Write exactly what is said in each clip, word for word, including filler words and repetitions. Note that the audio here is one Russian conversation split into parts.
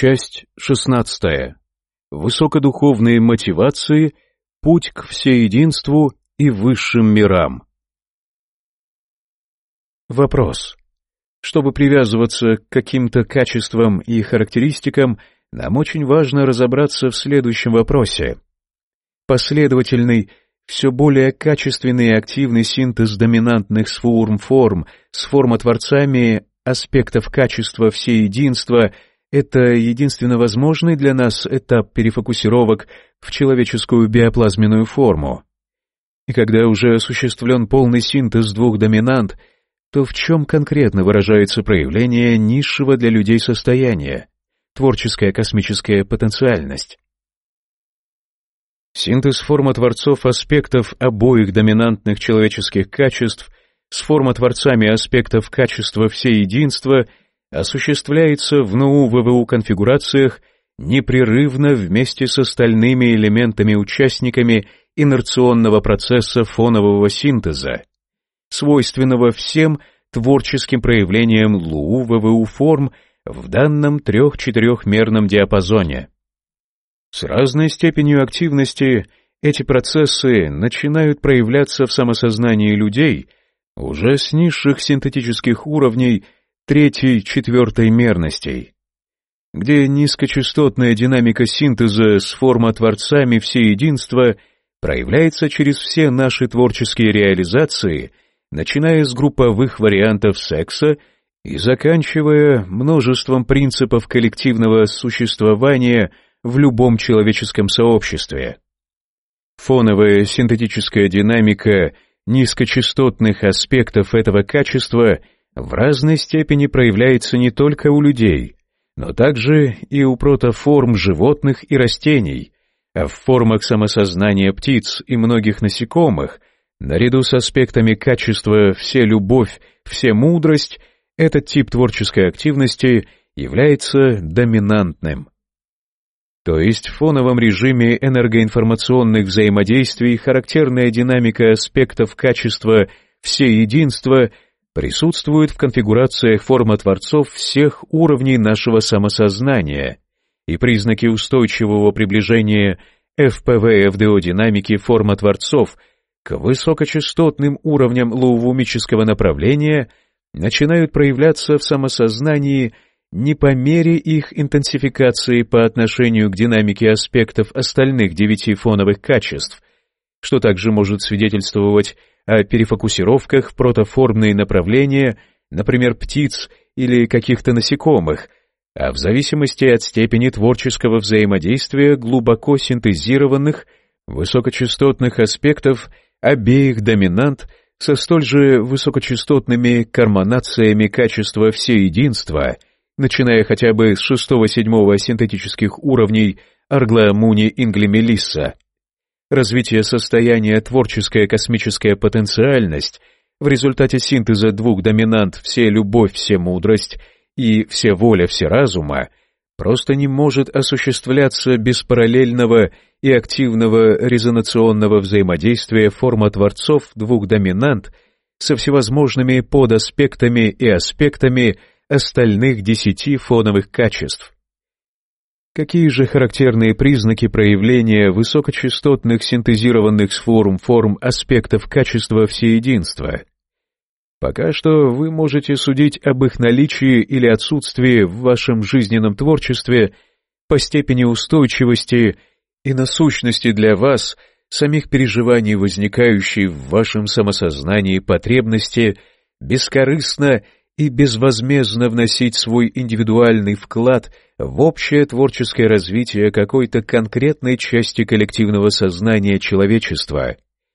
Часть шестнадцатая. Высокодуховные мотивации, путь к всеединству и высшим мирам. Вопрос. Чтобы привязываться к каким-то качествам и характеристикам, нам очень важно разобраться в следующем вопросе. Последовательный, все более качественный и активный синтез доминантных сформ-форм с формотворцами аспектов качества всеединства — это единственно возможный для нас этап перефокусировок в человеческую биоплазменную форму. И когда уже осуществлен полный синтез двух доминант, то в чем конкретно выражается проявление низшего для людей состояния, творческая космическая потенциальность? Синтез формотворцов аспектов обоих доминантных человеческих качеств с формотворцами аспектов качества всеединства осуществляется в НУ-ВВУ конфигурациях непрерывно вместе с остальными элементами-участниками инерционного процесса фонового синтеза, свойственного всем творческим проявлениям ЛУ-ВВУ форм в данном трех-четырехмерном диапазоне. С разной степенью активности эти процессы начинают проявляться в самосознании людей уже с низших синтетических уровней третьей-четвертой мерностей, где низкочастотная динамика синтеза с формотворцами всеединства проявляется через все наши творческие реализации, начиная с групповых вариантов секса и заканчивая множеством принципов коллективного существования в любом человеческом сообществе. Фоновая синтетическая динамика низкочастотных аспектов этого качества в разной степени проявляется не только у людей, но также и у протоформ животных и растений, а в формах самосознания птиц и многих насекомых, наряду с аспектами качества «все-любовь», «все-мудрость», этот тип творческой активности является доминантным. То есть в фоновом режиме энергоинформационных взаимодействий характерная динамика аспектов качества всеединства присутствует в конфигурациях формотворцов всех уровней нашего самосознания, и признаки устойчивого приближения эф пэ вэ эф дэ о динамики формотворцов к высокочастотным уровням лоувумического направления начинают проявляться в самосознании не по мере их интенсификации по отношению к динамике аспектов остальных девяти фоновых качеств, что также может свидетельствовать о перефокусировках в протоформные направления, например, птиц или каких-то насекомых, а в зависимости от степени творческого взаимодействия глубоко синтезированных высокочастотных аспектов обеих доминант со столь же высокочастотными карманациями качества всеединства, начиная хотя бы с шестого-седьмого синтетических уровней Аргла-Муни-Ингли-Мелисса. Развитие состояния творческая космическая потенциальность в результате синтеза двух доминант «все-любовь», «все-мудрость» и «все-воля», «все-разума» просто не может осуществляться без параллельного и активного резонационного взаимодействия формотворцов двух доминант со всевозможными подаспектами и аспектами остальных десяти фоновых качеств. Какие же характерные признаки проявления высокочастотных синтезированных с форм-форм аспектов качества всеединства? Пока что вы можете судить об их наличии или отсутствии в вашем жизненном творчестве по степени устойчивости и насущности для вас самих переживаний, возникающей в вашем самосознании потребности бескорыстно и безвозмездно вносить свой индивидуальный вклад в общее творческое развитие какой-то конкретной части коллективного сознания человечества,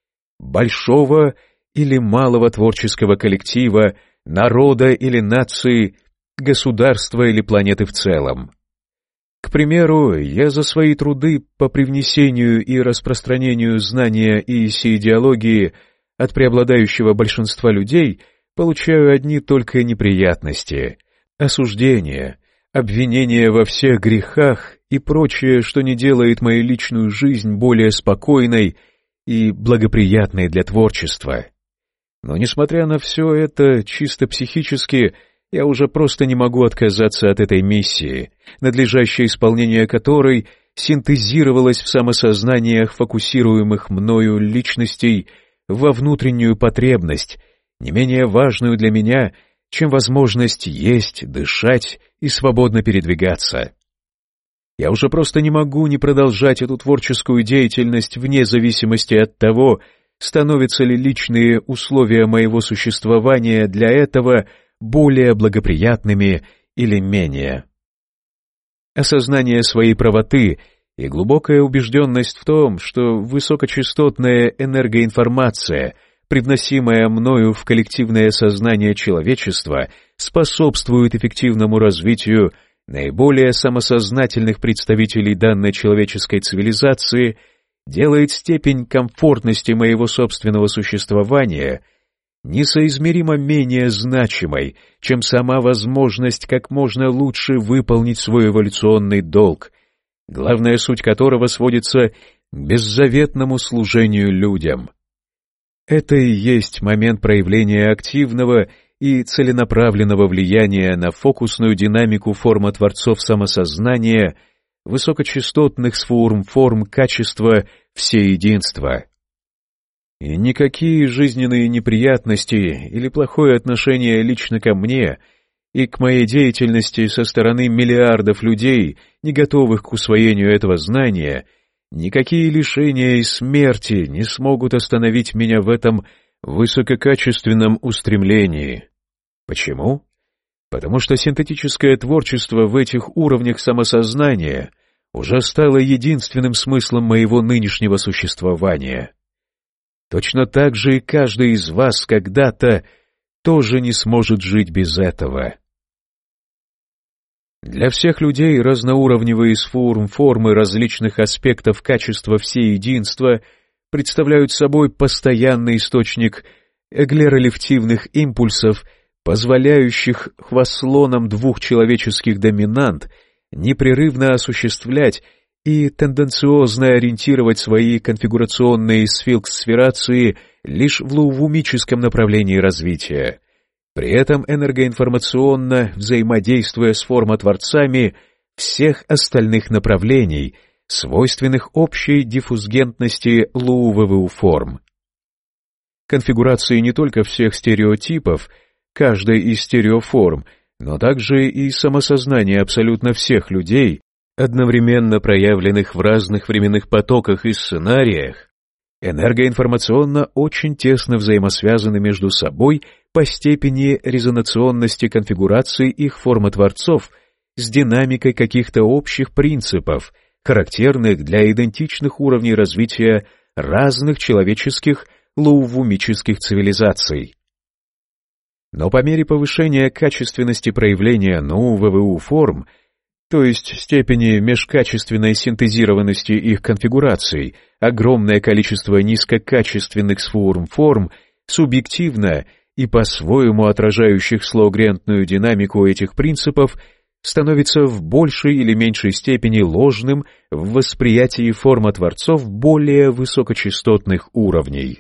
большого или малого творческого коллектива, народа или нации, государства или планеты в целом. К примеру, я за свои труды по привнесению и распространению знания и идеологии от преобладающего большинства людей получаю одни только неприятности, осуждения, обвинения во всех грехах и прочее, что не делает мою личную жизнь более спокойной и благоприятной для творчества. Но, несмотря на все это, чисто психически я уже просто не могу отказаться от этой миссии, надлежащее исполнение которой синтезировалось в самосознаниях фокусируемых мною личностей во внутреннюю потребность, не менее важную для меня, чем возможность есть, дышать и свободно передвигаться. Я уже просто не могу не продолжать эту творческую деятельность вне зависимости от того, становятся ли личные условия моего существования для этого более благоприятными или менее. Осознание своей правоты и глубокая убежденность в том, что высокочастотная энергоинформация, привносимая мною в коллективное сознание человечества, способствует эффективному развитию наиболее самосознательных представителей данной человеческой цивилизации, делает степень комфортности моего собственного существования несоизмеримо менее значимой, чем сама возможность как можно лучше выполнить свой эволюционный долг, главная суть которого сводится к беззаветному служению людям. Это и есть момент проявления активного и целенаправленного влияния на фокусную динамику формотворцов самосознания, высокочастотных сформ-форм качества всеединства. И никакие жизненные неприятности или плохое отношение лично ко мне и к моей деятельности со стороны миллиардов людей, не готовых к усвоению этого знания, никакие лишения и смерти не смогут остановить меня в этом высококачественном устремлении. Почему? Потому что синтетическое творчество в этих уровнях самосознания уже стало единственным смыслом моего нынешнего существования. Точно так же и каждый из вас когда-то тоже не сможет жить без этого. Для всех людей разноуровневые сформ-формы различных аспектов качества всеединства представляют собой постоянный источник эглеролептивных импульсов, позволяющих хвостлонам двух человеческих доминант непрерывно осуществлять и тенденциозно ориентировать свои конфигурационные сфинксферации лишь в лоувумическом направлении развития, при этом энергоинформационно взаимодействуя с формотворцами всех остальных направлений, свойственных общей диффузгентности ЛУ-ВВУ форм. Конфигурации не только всех стереотипов, каждой из стереоформ, но также и самосознание абсолютно всех людей, одновременно проявленных в разных временных потоках и сценариях, энергоинформационно очень тесно взаимосвязаны между собой по степени резонационности конфигурации их формотворцов с динамикой каких-то общих принципов, характерных для идентичных уровней развития разных человеческих лоувумических цивилизаций. Но по мере повышения качественности проявления НУ-ВВУ форм, то есть степени межкачественной синтезированности их конфигураций, огромное количество низкокачественных сформ-форм субъективно и по-своему отражающих слоугрентную динамику этих принципов становится в большей или меньшей степени ложным в восприятии формотворцов более высокочастотных уровней.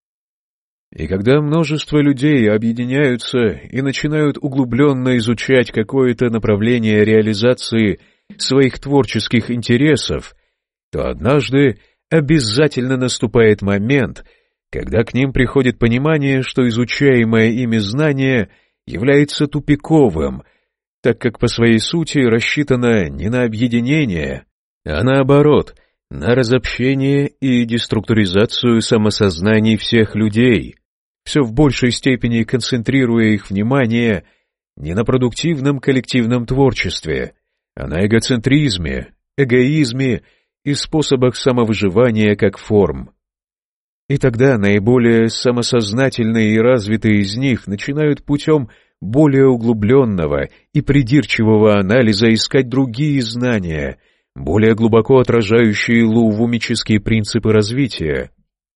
И когда множество людей объединяются и начинают углубленно изучать какое-то направление реализации своих творческих интересов, то однажды обязательно наступает момент, когда к ним приходит понимание, что изучаемое ими знание является тупиковым, так как по своей сути рассчитано не на объединение, а наоборот, на разобщение и деструктуризацию самосознаний всех людей, все в большей степени концентрируя их внимание не на продуктивном коллективном творчестве, а на эгоцентризме, эгоизме и способах самовыживания как форм. И тогда наиболее самосознательные и развитые из них начинают путем более углубленного и придирчивого анализа искать другие знания, более глубоко отражающие лоувумические принципы развития.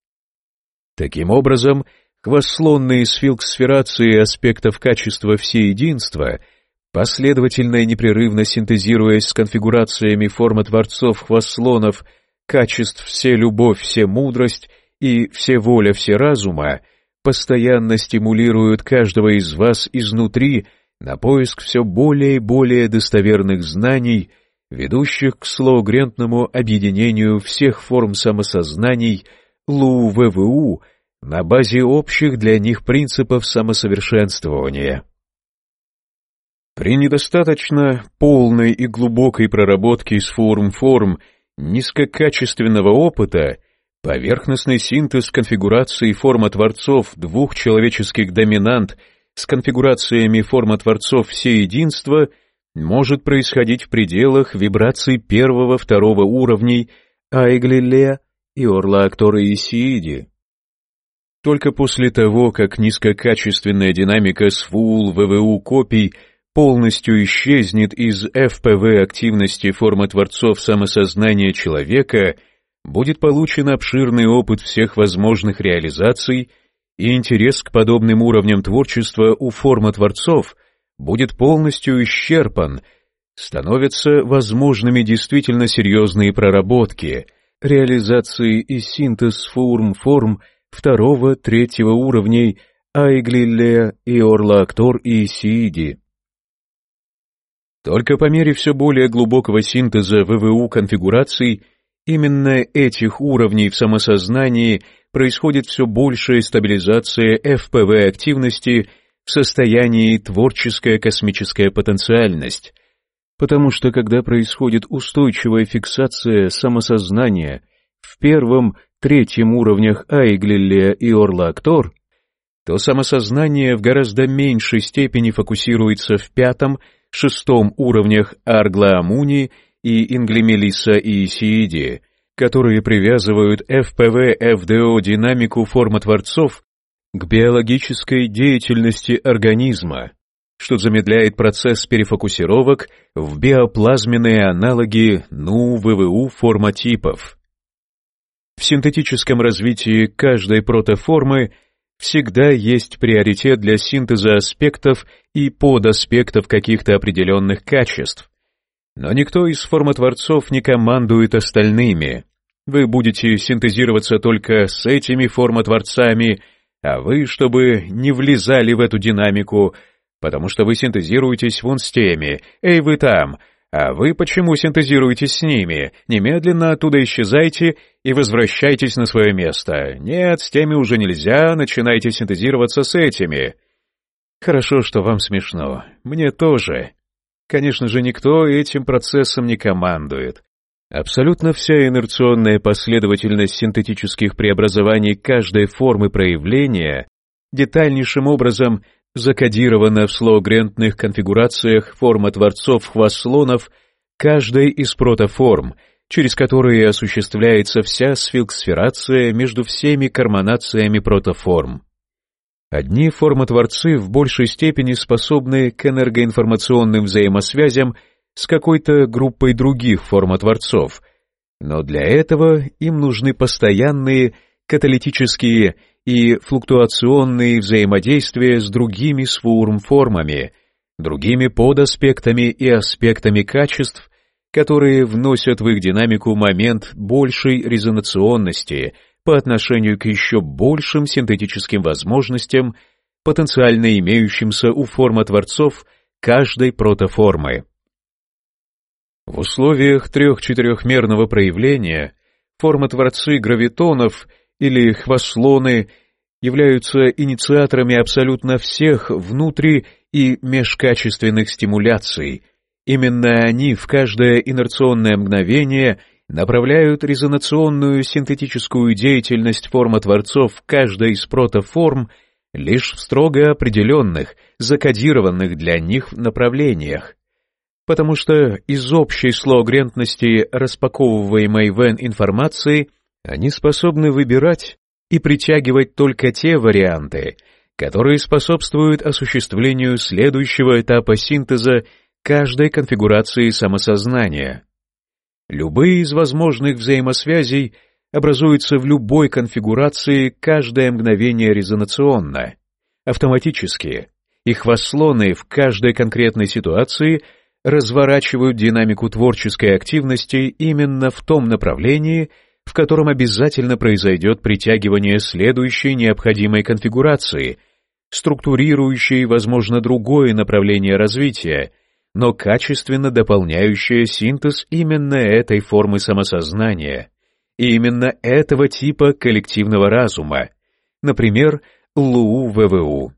Таким образом, хвостлонные сфинксферации аспектов качества всеединства, последовательно и непрерывно синтезируясь с конфигурациями формотворцов хвостлонов качеств все любовь, все мудрость и все воля, все разума, постоянно стимулируют каждого из вас изнутри на поиск все более и более достоверных знаний, ведущих к слоугрентному объединению всех форм самосознаний ЛУ-ВВУ на базе общих для них принципов самосовершенствования. При недостаточно полной и глубокой проработке из форм-форм низкокачественного опыта поверхностный синтез конфигураций формотворцов двух человеческих доминант с конфигурациями формотворцов всеединства может происходить в пределах вибраций первого-второго уровней Айглиле и Орла-Актора Исииди. Только после того, как низкокачественная динамика с ФУЛ-ВВУ копий полностью исчезнет из эф пэ вэ активности формотворцов самосознания человека, будет получен обширный опыт всех возможных реализаций, и интерес к подобным уровням творчества у формотворцов будет полностью исчерпан, становятся возможными действительно серьезные проработки, реализации и синтез форм-форм второго-третьего уровней Айглиле и Орла-Актор и Исииди. Только по мере все более глубокого синтеза ВВУ конфигураций именно этих уровней в самосознании происходит все большая стабилизация эф пэ вэ активности в состоянии творческая космическая потенциальность, потому что когда происходит устойчивая фиксация самосознания в первом, третьем уровнях Айглиле и Орла-Актор, то самосознание в гораздо меньшей степени фокусируется в пятом, шестом уровнях Аргла-Амуни и Инглимелиса и Исииди, которые привязывают эф пэ вэ-эф дэ о динамику формотворцов к биологической деятельности организма, что замедляет процесс перефокусировок в биоплазменные аналоги НУ-ВВУ формотипов. В синтетическом развитии каждой протоформы всегда есть приоритет для синтеза аспектов и подаспектов каких-то определенных качеств. Но никто из формотворцов не командует остальными. Вы будете синтезироваться только с этими формотворцами, а вы, чтобы не влезали в эту динамику, потому что вы синтезируетесь вон с теми, эй, вы там, а вы почему синтезируетесь с ними? Немедленно оттуда исчезайте и возвращайтесь на свое место. Нет, с теми уже нельзя, начинайте синтезироваться с этими. Хорошо, что вам смешно. Мне тоже. Конечно же, никто этим процессом не командует. Абсолютно вся инерционная последовательность синтетических преобразований каждой формы проявления детальнейшим образом закодирована в слоугрентных конфигурациях формотворцов-хваслонов каждой из протоформ, через которые осуществляется вся сфилксферация между всеми карманациями протоформ. Одни формотворцы в большей степени способны к энергоинформационным взаимосвязям с какой-то группой других формотворцов, но для этого им нужны постоянные каталитические и флуктуационные взаимодействия с другими сфурм-формами, другими подаспектами и аспектами качеств, которые вносят в их динамику момент большей резонационности по отношению к еще большим синтетическим возможностям, потенциально имеющимся у формотворцов каждой протоформы. В условиях трех-четырехмерного проявления формотворцы гравитонов или хваслоны являются инициаторами абсолютно всех внутри- и межкачественных стимуляций. Именно они в каждое инерционное мгновение направляют резонационную синтетическую деятельность формотворцов каждой из протоформ лишь в строго определенных, закодированных для них направлениях, потому что из общей слоугрентности распаковываемой в N информации они способны выбирать и притягивать только те варианты, которые способствуют осуществлению следующего этапа синтеза каждой конфигурации самосознания. Любые из возможных взаимосвязей образуются в любой конфигурации каждое мгновение резонационно, автоматически, и хваслоны в каждой конкретной ситуации разворачивают динамику творческой активности именно в том направлении, в котором обязательно произойдет притягивание следующей необходимой конфигурации, структурирующей, возможно, другое направление развития, но качественно дополняющее синтез именно этой формы самосознания и именно этого типа коллективного разума, например, ЛУ-ВВУ.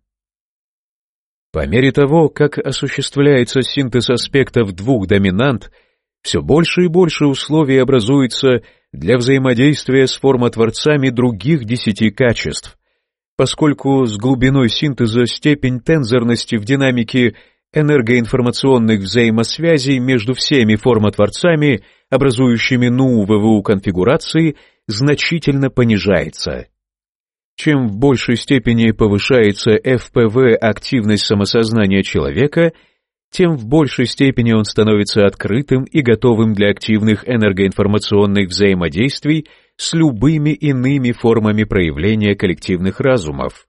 По мере того, как осуществляется синтез аспектов двух доминант, все больше и больше условий образуется для взаимодействия с формотворцами других десяти качеств, поскольку с глубиной синтеза степень тензорности в динамике энергоинформационных взаимосвязей между всеми формотворцами, образующими НУ-ВВУ конфигурации, значительно понижается. Чем в большей степени повышается эф пэ вэ активность самосознания человека, тем в большей степени он становится открытым и готовым для активных энергоинформационных взаимодействий с любыми иными формами проявления коллективных разумов.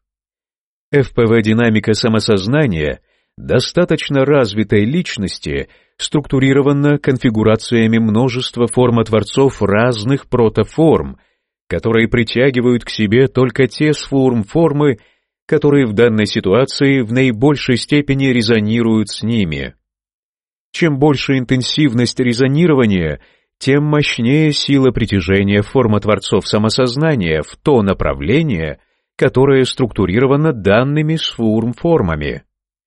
эф пэ вэ-динамика самосознания достаточно развитой личности структурирована конфигурациями множества формотворцов разных протоформ, которые притягивают к себе только те сформ-формы, которые в данной ситуации в наибольшей степени резонируют с ними. Чем больше интенсивность резонирования, тем мощнее сила притяжения формотворцов самосознания в то направление, которое структурировано данными сформ-формами.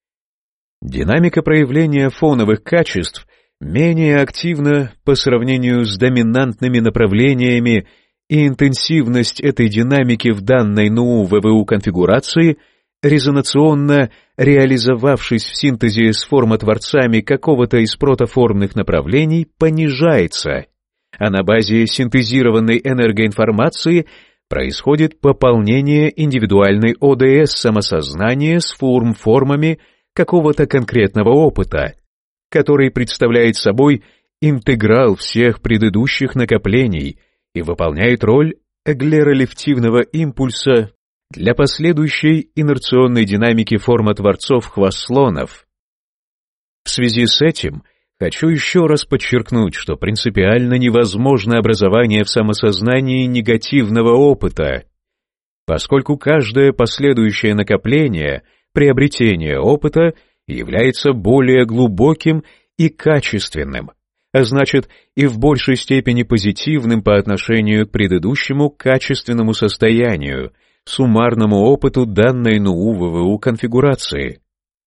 Динамика проявления фоновых качеств менее активна по сравнению с доминантными направлениями, и интенсивность этой динамики в данной НУ-ВВУ конфигурации, резонационно реализовавшись в синтезе с формотворцами какого-то из протоформных направлений, понижается, а на базе синтезированной энергоинформации происходит пополнение индивидуальной о дэ эс самосознания с форм-формами какого-то конкретного опыта, который представляет собой интеграл всех предыдущих накоплений и выполняет роль эглеролептивного импульса для последующей инерционной динамики формотворцов хвослонов. В связи с этим хочу еще раз подчеркнуть, что принципиально невозможно образование в самосознании негативного опыта, поскольку каждое последующее накопление, приобретение опыта является более глубоким и качественным, а значит и в большей степени позитивным по отношению к предыдущему качественному состоянию, суммарному опыту данной НУ-ВВУ конфигурации.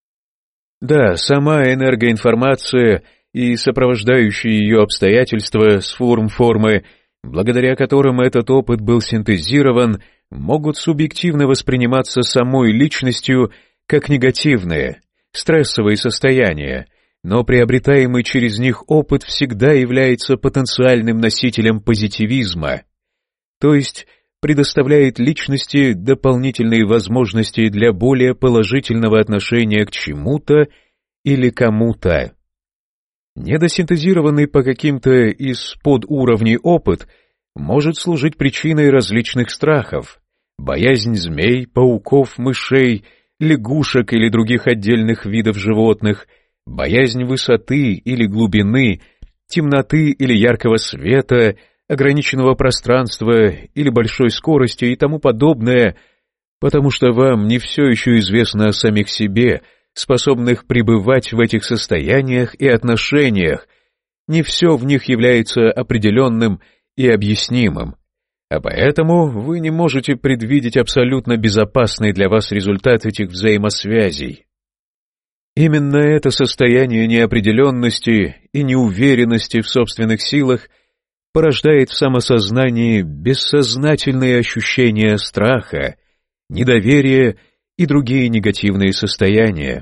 Да, сама энергоинформация и сопровождающие ее обстоятельства с форм-формы, благодаря которым этот опыт был синтезирован, могут субъективно восприниматься самой личностью как негативные, стрессовые состояния, но приобретаемый через них опыт всегда является потенциальным носителем позитивизма, то есть предоставляет личности дополнительные возможности для более положительного отношения к чему-то или кому-то. Недосинтезированный по каким-то из подуровней опыт может служить причиной различных страхов: боязнь змей, пауков, мышей, лягушек или других отдельных видов животных, боязнь высоты или глубины, темноты или яркого света, ограниченного пространства или большой скорости и тому подобное, потому что вам не все еще известно о самих себе, способных пребывать в этих состояниях и отношениях, не все в них является определенным и объяснимым, а поэтому вы не можете предвидеть абсолютно безопасный для вас результат этих взаимосвязей. Именно это состояние неопределенности и неуверенности в собственных силах порождает в самосознании бессознательные ощущения страха, недоверия и другие негативные состояния.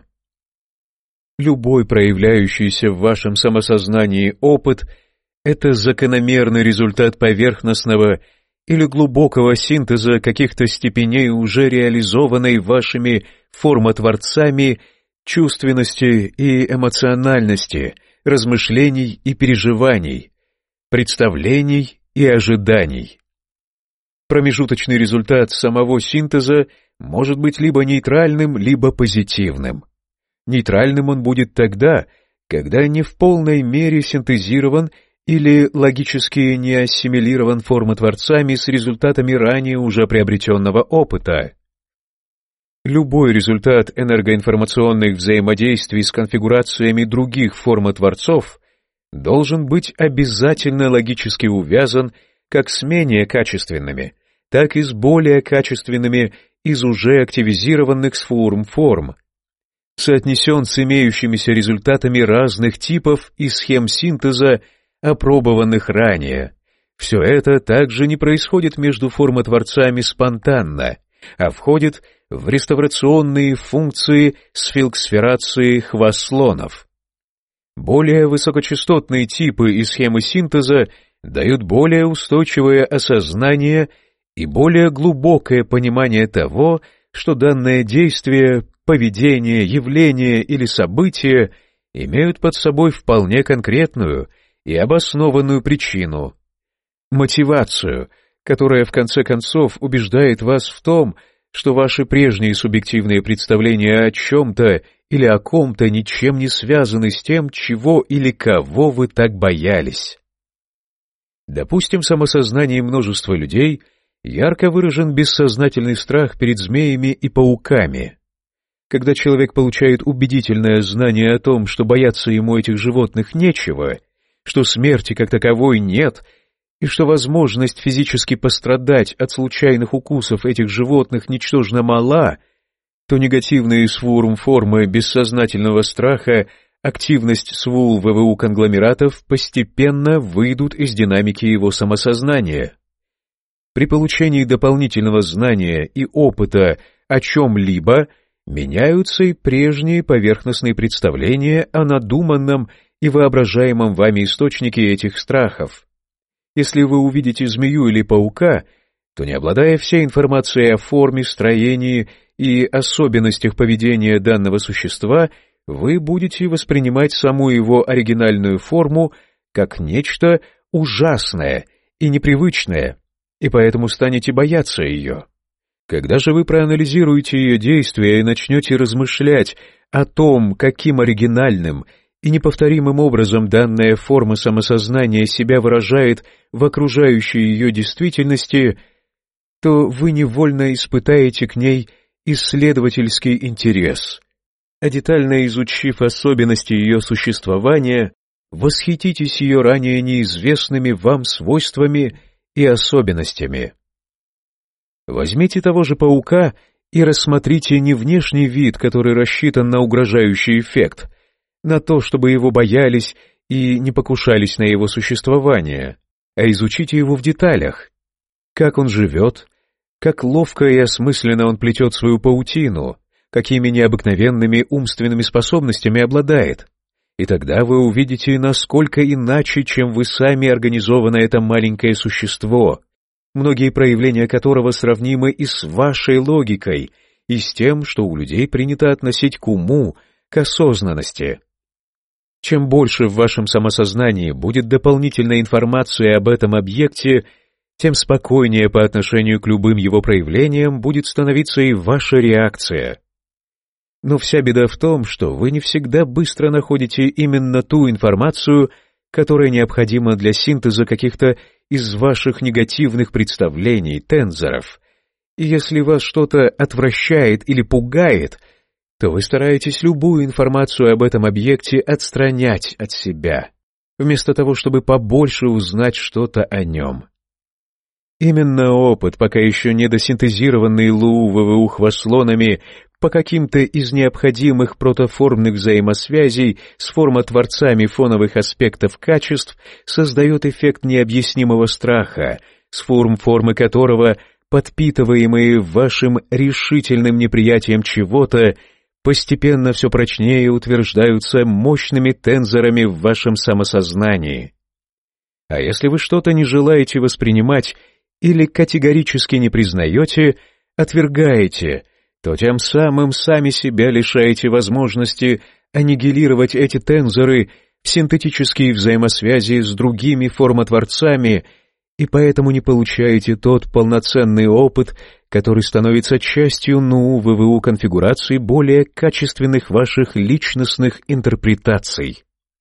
Любой проявляющийся в вашем самосознании опыт — это закономерный результат поверхностного или глубокого синтеза каких-то степеней уже реализованной вашими формотворцами чувственности и эмоциональности, размышлений и переживаний, представлений и ожиданий. Промежуточный результат самого синтеза может быть либо нейтральным, либо позитивным. Нейтральным он будет тогда, когда не в полной мере синтезирован или логически не ассимилирован формотворцами с результатами ранее уже приобретенного опыта. Любой результат энергоинформационных взаимодействий с конфигурациями других формотворцов должен быть обязательно логически увязан как с менее качественными, так и с более качественными из уже активизированных сформ форм, соотнесен с имеющимися результатами разных типов и схем синтеза, опробованных ранее. Все это также не происходит между формотворцами спонтанно, а входит в реставрационные функции сфинксферации хвост-слонов. Более высокочастотные типы и схемы синтеза дают более устойчивое осознание и более глубокое понимание того, что данное действие, поведение, явление или событие имеют под собой вполне конкретную и обоснованную причину, мотивацию, которая в конце концов убеждает вас в том, что ваши прежние субъективные представления о чем-то или о ком-то ничем не связаны с тем, чего или кого вы так боялись. Допустим, в самосознании множества людей ярко выражен бессознательный страх перед змеями и пауками. Когда человек получает убедительное знание о том, что бояться ему этих животных нечего, что смерти как таковой нет, и что возможность физически пострадать от случайных укусов этих животных ничтожно мала, то негативные свурм-формы бессознательного страха, активность свул-ВВУ конгломератов постепенно выйдут из динамики его самосознания. При получении дополнительного знания и опыта о чем-либо меняются и прежние поверхностные представления о надуманном и воображаемом вами источнике этих страхов. Если вы увидите змею или паука, то, не обладая всей информацией о форме, строении и особенностях поведения данного существа, вы будете воспринимать саму его оригинальную форму как нечто ужасное и непривычное, и поэтому станете бояться ее. Когда же вы проанализируете ее действия и начнете размышлять о том, каким оригинальным и неповторимым образом данная форма самосознания себя выражает в окружающей ее действительности, то вы невольно испытаете к ней исследовательский интерес, а детально изучив особенности ее существования, восхититесь ее ранее неизвестными вам свойствами и особенностями. Возьмите того же паука и рассмотрите не внешний вид, который рассчитан на угрожающий эффект, на то, чтобы его боялись и не покушались на его существование, а изучите его в деталях, как он живет, как ловко и осмысленно он плетет свою паутину, какими необыкновенными умственными способностями обладает. И тогда вы увидите, насколько иначе, чем вы сами, организовано это маленькое существо, многие проявления которого сравнимы и с вашей логикой, и с тем, что у людей принято относить к уму, к осознанности. Чем больше в вашем самосознании будет дополнительной информации об этом объекте, тем спокойнее по отношению к любым его проявлениям будет становиться и ваша реакция. Но вся беда в том, что вы не всегда быстро находите именно ту информацию, которая необходима для синтеза каких-то из ваших негативных представлений, тензоров. И если вас что-то отвращает или пугает, то вы стараетесь любую информацию об этом объекте отстранять от себя, вместо того, чтобы побольше узнать что-то о нем. Именно опыт, пока еще недосинтезированный ЛУ-ВВУ хвостлонами по каким-то из необходимых протоформных взаимосвязей с формотворцами фоновых аспектов качеств, создает эффект необъяснимого страха, с форм-формы которого, подпитываемые вашим решительным неприятием чего-то, постепенно все прочнее утверждаются мощными тензорами в вашем самосознании. А если вы что-то не желаете воспринимать или категорически не признаете, отвергаете, то тем самым сами себя лишаете возможности аннигилировать эти тензоры в синтетические взаимосвязи с другими формотворцами, и поэтому не получаете тот полноценный опыт, который становится частью НУ-ВВУ конфигурации более качественных ваших личностных интерпретаций.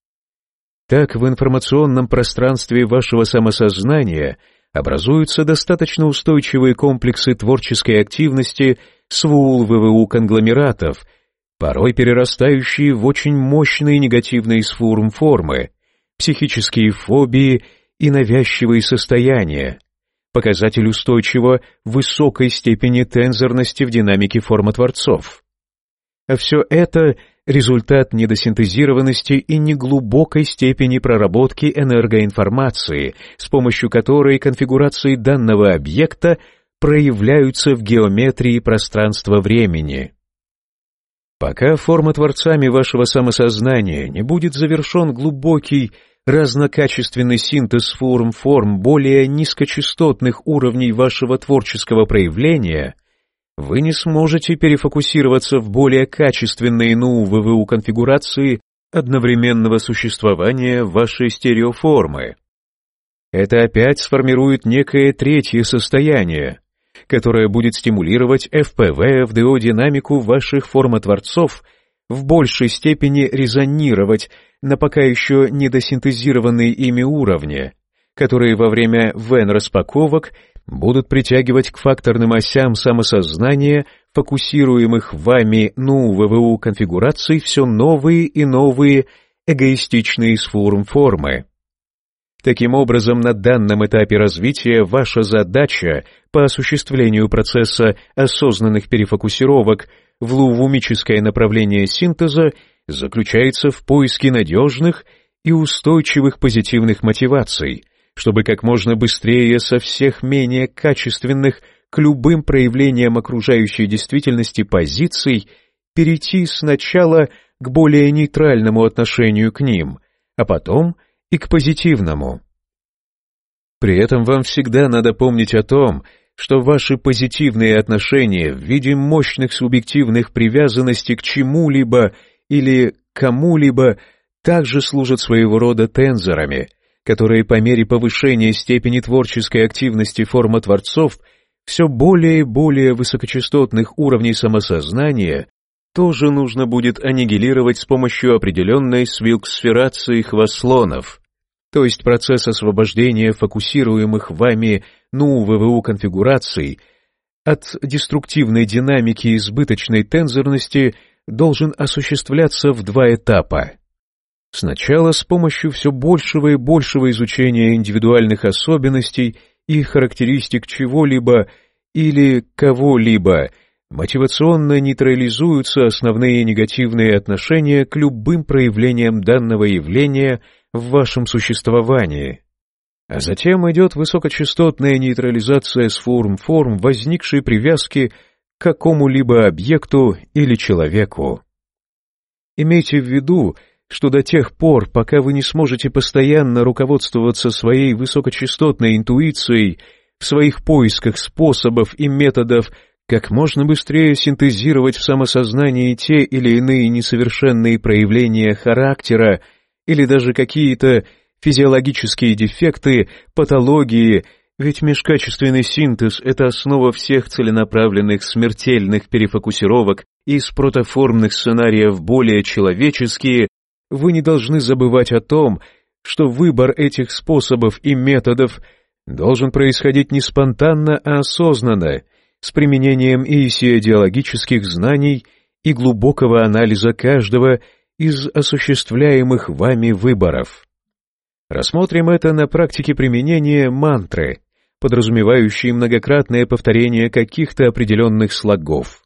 Так в информационном пространстве вашего самосознания образуются достаточно устойчивые комплексы творческой активности свул ВВУ-конгломератов, порой перерастающие в очень мощные негативные сфурм-формы, психические фобии и навязчивые состояния, показатель устойчиво высокой степени тензорности в динамике формотворцов. А все это — результат недосинтезированности и неглубокой степени проработки энергоинформации, с помощью которой конфигурации данного объекта проявляются в геометрии пространства-времени. Пока формотворцами вашего самосознания не будет завершен глубокий разнокачественный синтез форм-форм более низкочастотных уровней вашего творческого проявления, вы не сможете перефокусироваться в более качественные НУ ВВУ конфигурации одновременного существования вашей стереоформы. Это опять сформирует некое третье состояние, которое будет стимулировать эф пэ вэ, эф дэ о-динамику ваших формотворцов в большей степени резонировать на пока еще недосинтезированные ими уровни, которые во время вен-распаковок будут притягивать к факторным осям самосознания, фокусируемых вами НУ ВВУ конфигураций, все новые и новые эгоистичные сфурм-формы. Таким образом, на данном этапе развития ваша задача по осуществлению процесса осознанных перефокусировок в лувумическое направление синтеза заключается в поиске надежных и устойчивых позитивных мотиваций, чтобы как можно быстрее со всех менее качественных к любым проявлениям окружающей действительности позиций перейти сначала к более нейтральному отношению к ним, а потом и к позитивному. При этом вам всегда надо помнить о том, что ваши позитивные отношения в виде мощных субъективных привязанностей к чему-либо или кому-либо также служат своего рода тензорами, которые по мере повышения степени творческой активности формотворцов все более и более высокочастотных уровней самосознания тоже нужно будет аннигилировать с помощью определенной свилксферации хвослонов, то есть процесс освобождения фокусируемых вами НУ ВВУ конфигураций от деструктивной динамики избыточной тензорности должен осуществляться в два этапа. Сначала с помощью все большего и большего изучения индивидуальных особенностей и характеристик чего-либо или кого-либо мотивационно нейтрализуются основные негативные отношения к любым проявлениям данного явления в вашем существовании. А затем идет высокочастотная нейтрализация сфурм-форм возникшей привязки к какому-либо объекту или человеку. Имейте в виду, что до тех пор, пока вы не сможете постоянно руководствоваться своей высокочастотной интуицией в своих поисках способов и методов как можно быстрее синтезировать в самосознании те или иные несовершенные проявления характера или даже какие-то физиологические дефекты, патологии, ведь межкачественный синтез — это основа всех целенаправленных смертельных перефокусировок из протоформных сценариев более человеческие, вы не должны забывать о том, что выбор этих способов и методов должен происходить не спонтанно, а осознанно, с применением иисиодиалогических знаний и глубокого анализа каждого из осуществляемых вами выборов. Рассмотрим это на практике применения мантры, подразумевающей многократное повторение каких-то определенных слогов.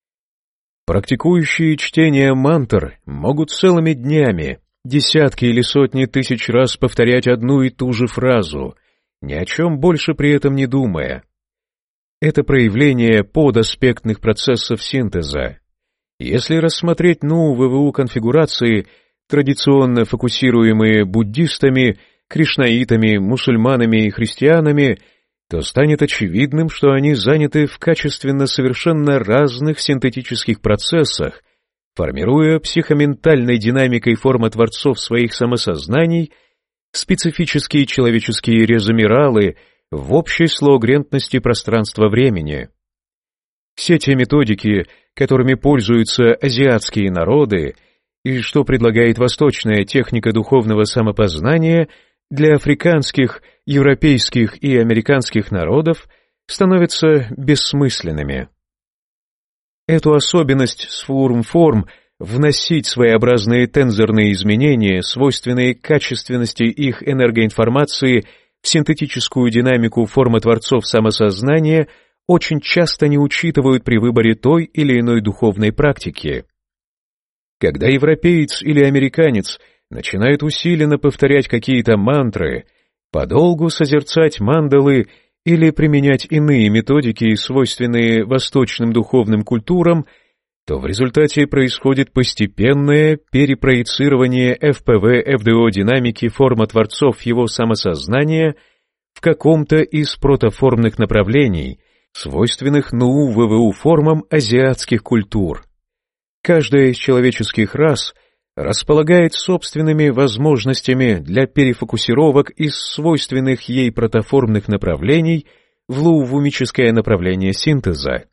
Практикующие чтение мантр могут целыми днями, десятки или сотни тысяч раз повторять одну и ту же фразу, ни о чем больше при этом не думая. Это проявление подаспектных процессов синтеза. Если рассмотреть НУ ВВУ конфигурации, традиционно фокусируемые буддистами, кришнаитами, мусульманами и христианами, то станет очевидным, что они заняты в качественно совершенно разных синтетических процессах, формируя психоментальной динамикой формотворцов своих самосознаний специфические человеческие резомиралы в общей слоугрентности пространства-времени. Все те методики, которыми пользуются азиатские народы, и что предлагает восточная техника духовного самопознания для африканских, европейских и американских народов, становятся бессмысленными. эту особенность сфурм-форм вносить своеобразные тензорные изменения, свойственные качественности их энергоинформации в синтетическую динамику формотворцов самосознания, очень часто не учитывают при выборе той или иной духовной практики. Когда европеец или американец начинает усиленно повторять какие-то мантры, подолгу созерцать мандалы или применять иные методики, свойственные восточным духовным культурам, то в результате происходит постепенное перепроецирование эф пэ вэ эф дэ о динамики формотворцов его самосознания в каком-то из протоформных направлений, свойственных НУ вэ вэ у формам азиатских культур. Каждая из человеческих рас располагает собственными возможностями для перефокусировок из свойственных ей протоформных направлений в лоувумическое направление синтеза.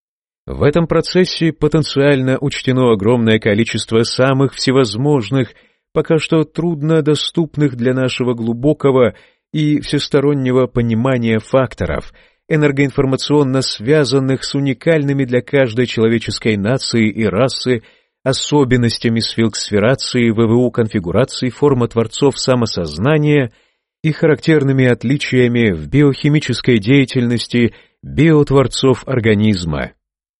В этом процессе потенциально учтено огромное количество самых всевозможных, пока что трудно доступных для нашего глубокого и всестороннего понимания факторов, энергоинформационно связанных с уникальными для каждой человеческой нации и расы особенностями сфилксферации вэ вэ у-конфигурации формотворцов самосознания и характерными отличиями в биохимической деятельности биотворцов организма.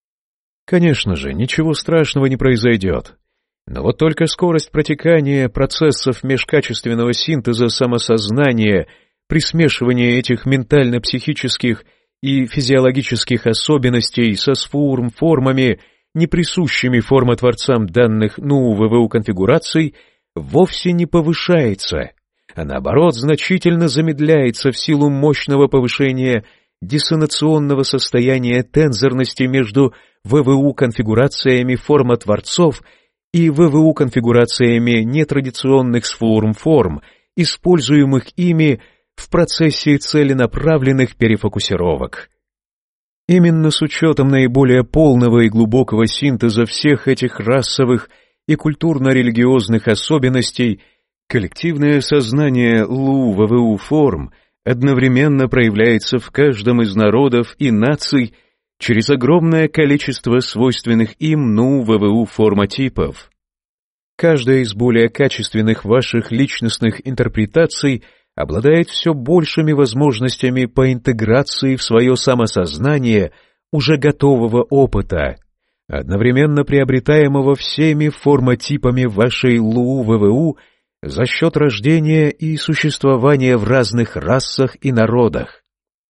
Конечно же, ничего страшного не произойдет, но вот только скорость протекания процессов межкачественного синтеза самосознания при смешивании этих ментально-психических и физиологических особенностей со сфурм-формами, не присущими формотворцам данных НУ вэ вэ у-конфигураций, вовсе не повышается, а наоборот значительно замедляется в силу мощного повышения диссонационного состояния тензорности между вэ вэ у-конфигурациями формотворцов и вэ вэ у-конфигурациями нетрадиционных сфурм-форм, используемых ими в процессе целенаправленных перефокусировок. Именно с учетом наиболее полного и глубокого синтеза всех этих расовых и культурно-религиозных особенностей коллективное сознание ЛУ вэ вэ у-форм одновременно проявляется в каждом из народов и наций через огромное количество свойственных им НУ вэ вэ у-формотипов. Каждая из более качественных ваших личностных интерпретаций обладает все большими возможностями по интеграции в свое самосознание уже готового опыта, одновременно приобретаемого всеми формотипами вашей ЛУ вэ вэ у за счет рождения и существования в разных расах и народах.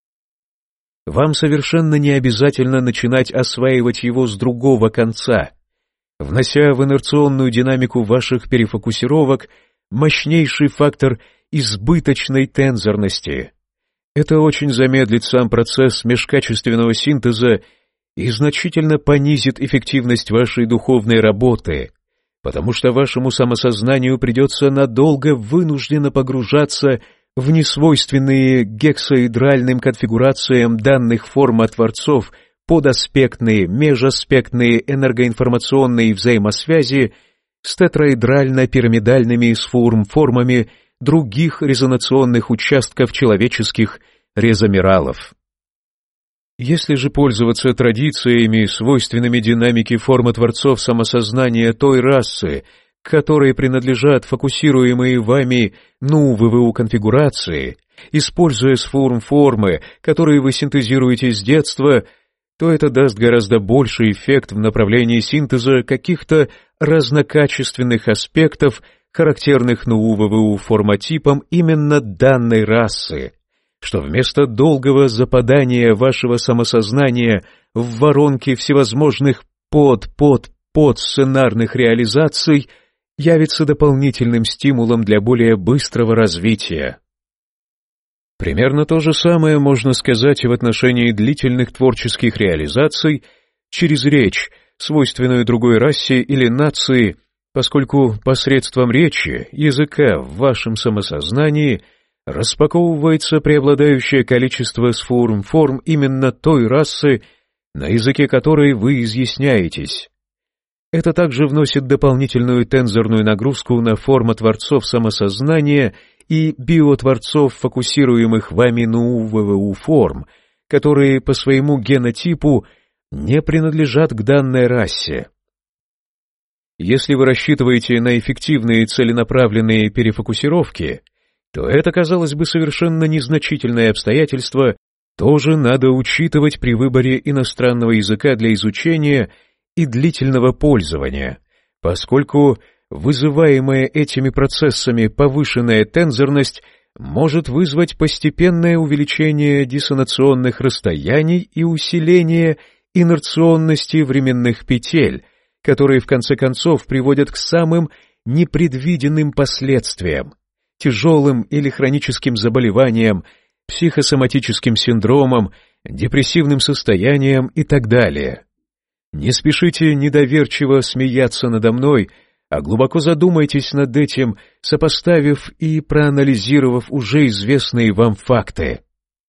Вам совершенно не обязательно начинать осваивать его с другого конца, внося в инерционную динамику ваших перефокусировок мощнейший фактор избыточной тензорности. Это очень замедлит сам процесс межкачественного синтеза и значительно понизит эффективность вашей духовной работы, потому что вашему самосознанию придется надолго вынужденно погружаться в несвойственные гексаэдральным конфигурациям данных формотворцов подаспектные, межаспектные энергоинформационные взаимосвязи с тетраэдрально-пирамидальными сфурм-формами других резонационных участков человеческих резомералов. Если же пользоваться традициями, свойственными динамике формотворцов самосознания той расы, к которой принадлежат фокусируемые вами НУ вэ вэ у-конфигурации, используя сфурм-формы, которые вы синтезируете с детства, то это даст гораздо больший эффект в направлении синтеза каких-то разнокачественных аспектов, характерных НУ вэ вэ у-формотипам именно данной расы, что вместо долгого западания вашего самосознания в воронке всевозможных под-под-под-сценарных реализаций явится дополнительным стимулом для более быстрого развития. Примерно то же самое можно сказать и в отношении длительных творческих реализаций через речь, свойственную другой расе или нации, поскольку посредством речи, языка в вашем самосознании распаковывается преобладающее количество сфурм-форм именно той расы, на языке которой вы изъясняетесь. Это также вносит дополнительную тензорную нагрузку на формотворцов самосознания и биотворцов, фокусируемых вами НУ вэ вэ у-форм, которые по своему генотипу не принадлежат к данной расе. Если вы рассчитываете на эффективные целенаправленные перефокусировки, то это, казалось бы, совершенно незначительное обстоятельство тоже надо учитывать при выборе иностранного языка для изучения и длительного пользования, поскольку вызываемая этими процессами повышенная тензорность может вызвать постепенное увеличение диссонационных расстояний и усиление инерционности временных петель, которые в конце концов приводят к самым непредвиденным последствиям, тяжелым или хроническим заболеваниям, психосоматическим синдромам, депрессивным состояниям и так далее. Не спешите недоверчиво смеяться надо мной, а глубоко задумайтесь над этим, сопоставив и проанализировав уже известные вам факты.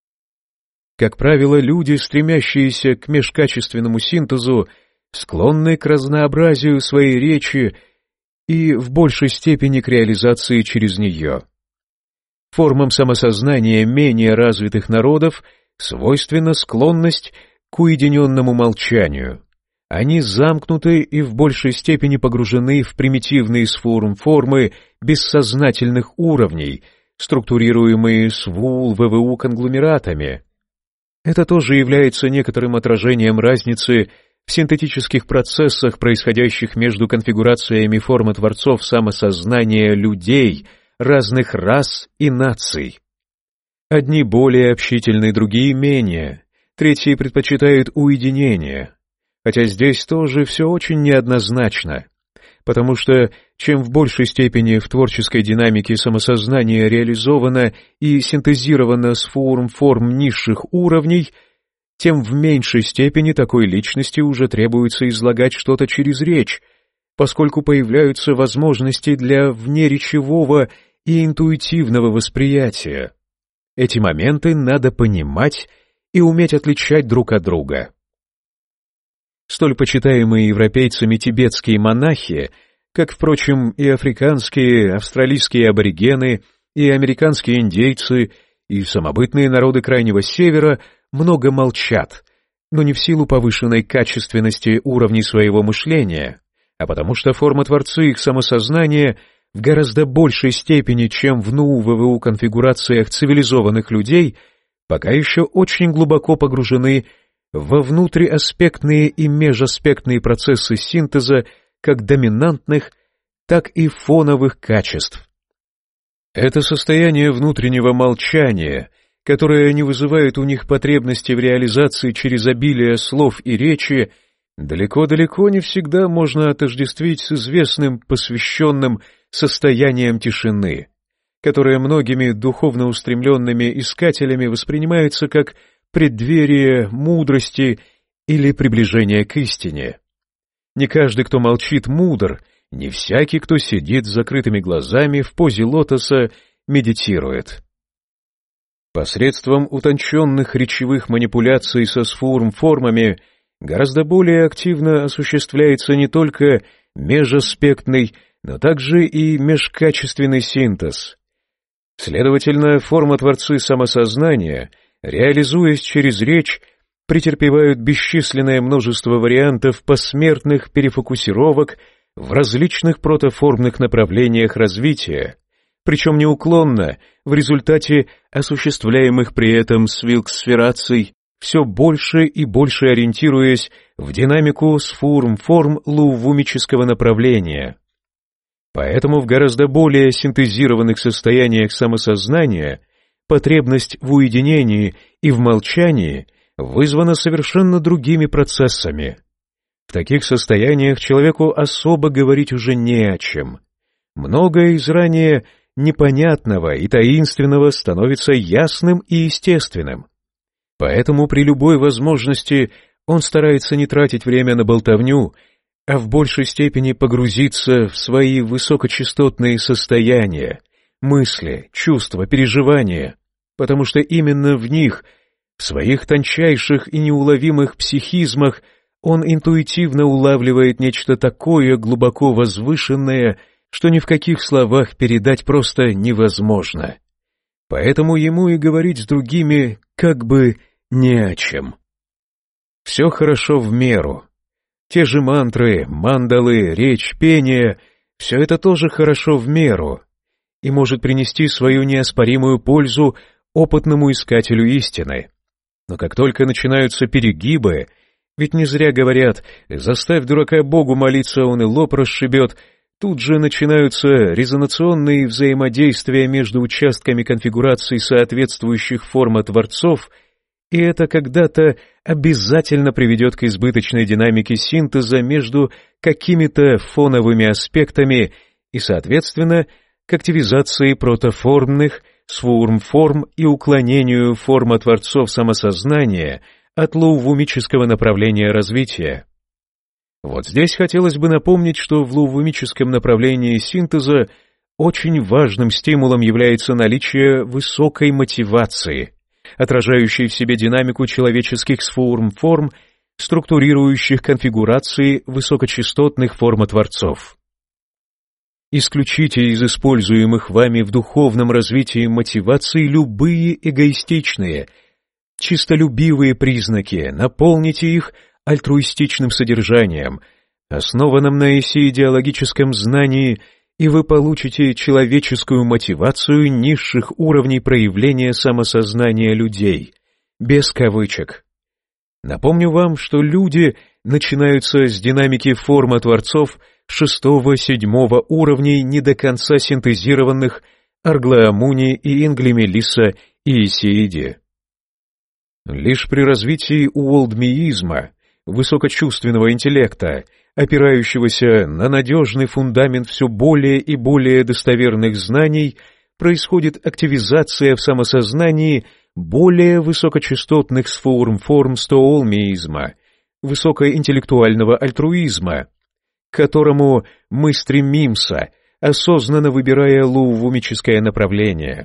Как правило, люди, стремящиеся к межкачественному синтезу, склонны к разнообразию своей речи и в большей степени к реализации через нее. Формам самосознания менее развитых народов свойственна склонность к уединенному молчанию. Они замкнуты и в большей степени погружены в примитивные сформ-формы бессознательных уровней, структурируемые СВУЛ-ВВУ-конгломератами. Это тоже является некоторым отражением разницы в синтетических процессах, происходящих между конфигурациями формы творцов самосознания людей разных рас и наций. Одни более общительны, другие менее, третьи предпочитают уединение. Хотя здесь тоже все очень неоднозначно, потому что чем в большей степени в творческой динамике самосознание реализовано и синтезировано с форм-форм низших уровней, тем в меньшей степени такой личности уже требуется излагать что-то через речь, поскольку появляются возможности для внеречевого и интуитивного восприятия. Эти моменты надо понимать и уметь отличать друг от друга. Столь почитаемые европейцами тибетские монахи, как, впрочем, и африканские, австралийские аборигены, и американские индейцы, и самобытные народы Крайнего Севера, много молчат, но не в силу повышенной качественности уровней своего мышления, а потому что форма-творцы их самосознания в гораздо большей степени, чем в НУ-ВВУ конфигурациях цивилизованных людей, пока еще очень глубоко погружены во внутриаспектные и межаспектные процессы синтеза как доминантных, так и фоновых качеств. Это состояние внутреннего молчания, которое не вызывает у них потребности в реализации через обилие слов и речи, далеко-далеко не всегда можно отождествить с известным посвященным состоянием тишины, которое многими духовно устремленными искателями воспринимается как преддверие мудрости или приближение к истине. Не каждый, кто молчит, мудр, не всякий, кто сидит с закрытыми глазами в позе лотоса, медитирует. Посредством утонченных речевых манипуляций со сформ-формами гораздо более активно осуществляется не только межаспектный, но также и межкачественный синтез. Следовательно, форма-творцы самосознания, реализуясь через речь, претерпевают бесчисленное множество вариантов посмертных перефокусировок в различных протоформных направлениях развития, причем неуклонно, в результате осуществляемых при этом свилксфераций, все больше и больше ориентируясь в динамику сформ-форм лувумического направления. Поэтому в гораздо более синтезированных состояниях самосознания потребность в уединении и в молчании вызвана совершенно другими процессами. В таких состояниях человеку особо говорить уже не о чем. Многое из ранее непонятного и таинственного становится ясным и естественным. Поэтому при любой возможности он старается не тратить время на болтовню, а в большей степени погрузиться в свои высокочастотные состояния, мысли, чувства, переживания, потому что именно в них, в своих тончайших и неуловимых психизмах, он интуитивно улавливает нечто такое глубоко возвышенное, что ни в каких словах передать просто невозможно. Поэтому ему и говорить с другими как бы не о чем. Все хорошо в меру. Те же мантры, мандалы, речь, пение — все это тоже хорошо в меру и может принести свою неоспоримую пользу опытному искателю истины. Но как только начинаются перегибы, ведь не зря говорят «заставь дурака Богу молиться, он и лоб расшибет», тут же начинаются резонационные взаимодействия между участками конфигурации соответствующих форм от творцов, и это когда-то обязательно приведет к избыточной динамике синтеза между какими-то фоновыми аспектами и, соответственно, к активизации протоформных, сфурм-форм и уклонению форма творцов самосознания от лоувумического направления развития. Вот здесь хотелось бы напомнить, что в лоувумическом направлении синтеза очень важным стимулом является наличие высокой мотивации, отражающей в себе динамику человеческих сфурм-форм, структурирующих конфигурации высокочастотных формотворцов. Исключите из используемых вами в духовном развитии мотиваций любые эгоистичные, чистолюбивые признаки, наполните их альтруистичным содержанием, основанным на идеологическом знании, и вы получите человеческую мотивацию низших уровней проявления самосознания людей, без кавычек. Напомню вам, что люди начинаются с динамики форма творцов шестого-седьмого уровней не до конца синтезированных Арглаамуни и Инглимелиса и Исииди. Лишь при развитии уолдмиизма, высокочувственного интеллекта, опирающегося на надежный фундамент все более и более достоверных знаний, происходит активизация в самосознании более высокочастотных сфурм-форм стоолмиизма, высокоинтеллектуального альтруизма, к которому мы стремимся, осознанно выбирая лоувумическое направление.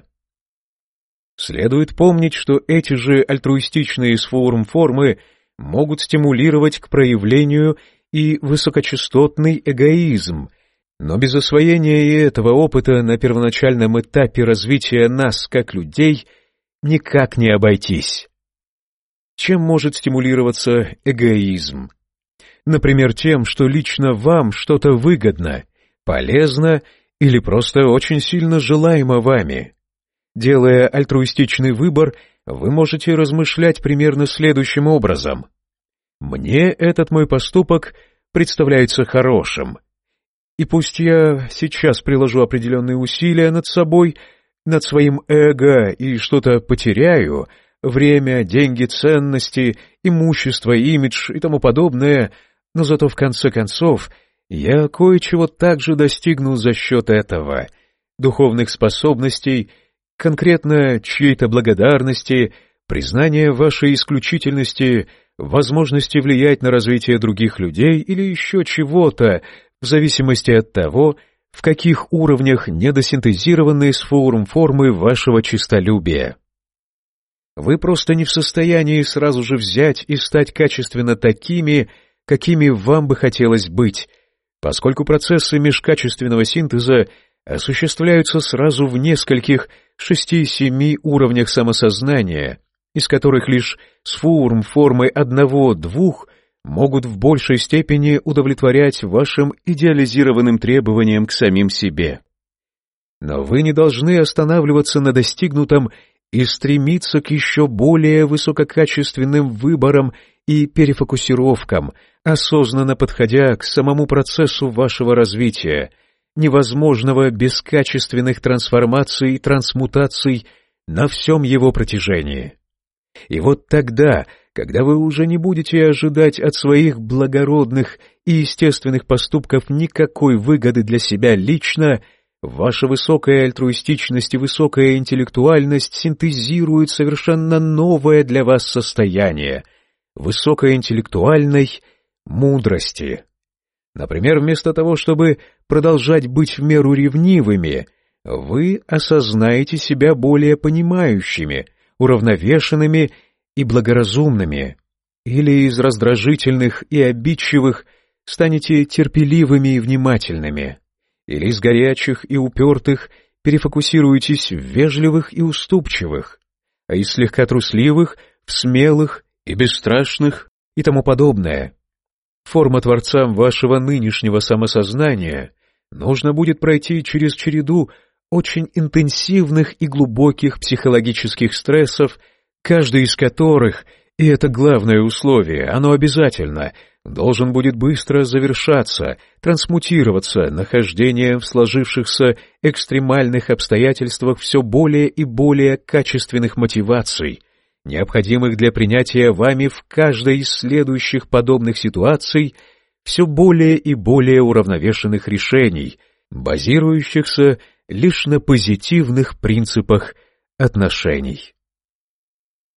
Следует помнить, что эти же альтруистичные сфурм-формы могут стимулировать к проявлению и высокочастотный эгоизм, но без освоения и этого опыта на первоначальном этапе развития нас как людей никак не обойтись. Чем может стимулироваться эгоизм? Например, тем, что лично вам что-то выгодно, полезно или просто очень сильно желаемо вами. Делая альтруистичный выбор, вы можете размышлять примерно следующим образом. Мне этот мой поступок представляется хорошим. И пусть я сейчас приложу определенные усилия над собой, над своим эго и что-то потеряю, время, деньги, ценности, имущество, имидж и тому подобное, но зато в конце концов я кое-чего также достигну за счет этого, духовных способностей, конкретно чьей-то благодарности, признания вашей исключительности, возможности влиять на развитие других людей или еще чего-то, в зависимости от того, в каких уровнях недосинтезированы сфурм-формы вашего честолюбия. Вы просто не в состоянии сразу же взять и стать качественно такими, какими вам бы хотелось быть, поскольку процессы межкачественного синтеза осуществляются сразу в нескольких шести-семи уровнях самосознания, из которых лишь сфурм-формы одного-двух могут в большей степени удовлетворять вашим идеализированным требованиям к самим себе. Но вы не должны останавливаться на достигнутом и стремиться к еще более высококачественным выборам и перефокусировкам, осознанно подходя к самому процессу вашего развития, невозможного без качественных трансформаций и трансмутаций на всем его протяжении. И вот тогда, когда вы уже не будете ожидать от своих благородных и естественных поступков никакой выгоды для себя лично, ваша высокая альтруистичность и высокая интеллектуальность синтезируют совершенно новое для вас состояние — высокоинтеллектуальной мудрости. Например, вместо того, чтобы продолжать быть в меру ревнивыми, вы осознаете себя более понимающими, уравновешенными и благоразумными, или из раздражительных и обидчивых станете терпеливыми и внимательными, или из горячих и упертых перефокусируетесь в вежливых и уступчивых, а из слегка трусливых в смелых и бесстрашных и тому подобное. Формотворцам вашего нынешнего самосознания нужно будет пройти через череду очень интенсивных и глубоких психологических стрессов, каждый из которых, и это главное условие, оно обязательно, должен будет быстро завершаться, трансмутироваться нахождением в сложившихся экстремальных обстоятельствах все более и более качественных мотиваций, необходимых для принятия вами в каждой из следующих подобных ситуаций все более и более уравновешенных решений, базирующихся лишь на позитивных принципах отношений.